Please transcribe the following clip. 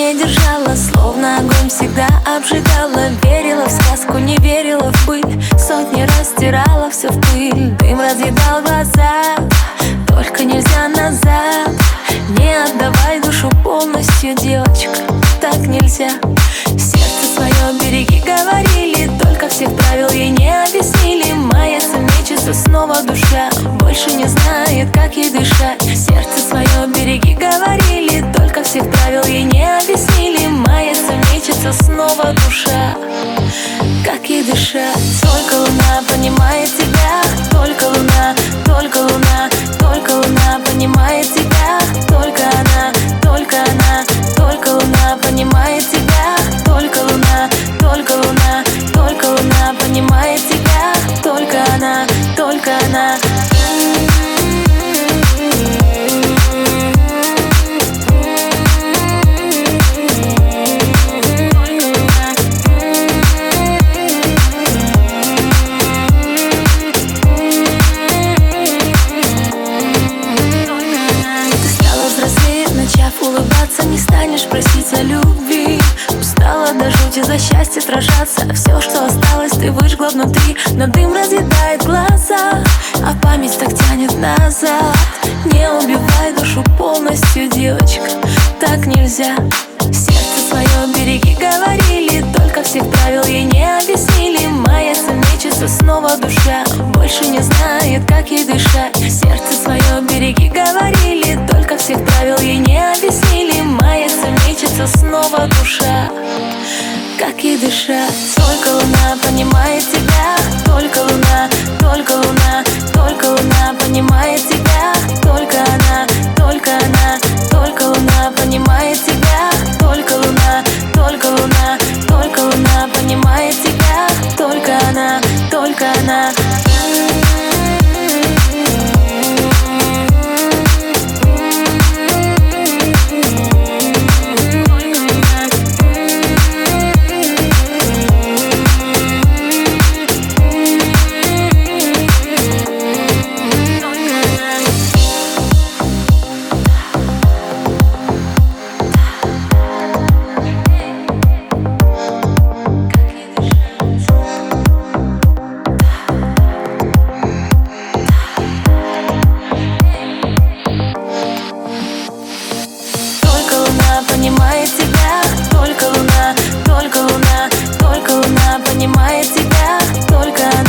не держала, словно огонь всегда обжигала. Верила в сказку, не верила в быль, сотни раз стирала все в пыль. Дым разъедал глаза, только нельзя назад. Не отдавай душу полностью, девочка, так нельзя. Сердце свое береги, говорили, только всех правил ей не объяснили. Мается, мечется снова душа, больше не знает, как ей дышать. Сердце свое береги, говорили, только всех правил ей не объяснили. Мается, мечется снова душа, как ей дышать. Только луна понимает тебя, только луна, только луна, только луна понимает тебя. Только она, только она, только луна понимает тебя. Только луна, только луна, только луна понимает тебя. Только она, только она. Начав улыбаться, не станешь просить о любви. Устала до жути за счастье сражаться. Все, что осталось, ты выжгла внутри. Но дым разъедает глаза, а память так тянет назад. Не убивай душу полностью, девочка, так нельзя. Сердце свое береги, говорили, только всех правил ей не объяснили. Мается, мечется снова душа, больше не знает, как ей дышать. Сердце свое береги, говорили, только всех правил ей не объяснили. Мается, мечется снова душа, как ей дышать. Только луна понимает тебя, только луна, только луна, только луна понимает тебя. Только она, только она, только луна понимает тебя. Только луна, только луна, только луна понимает тебя. Только она, только она. Понимает тебя, только луна, только луна, только луна понимает тебя. Только она.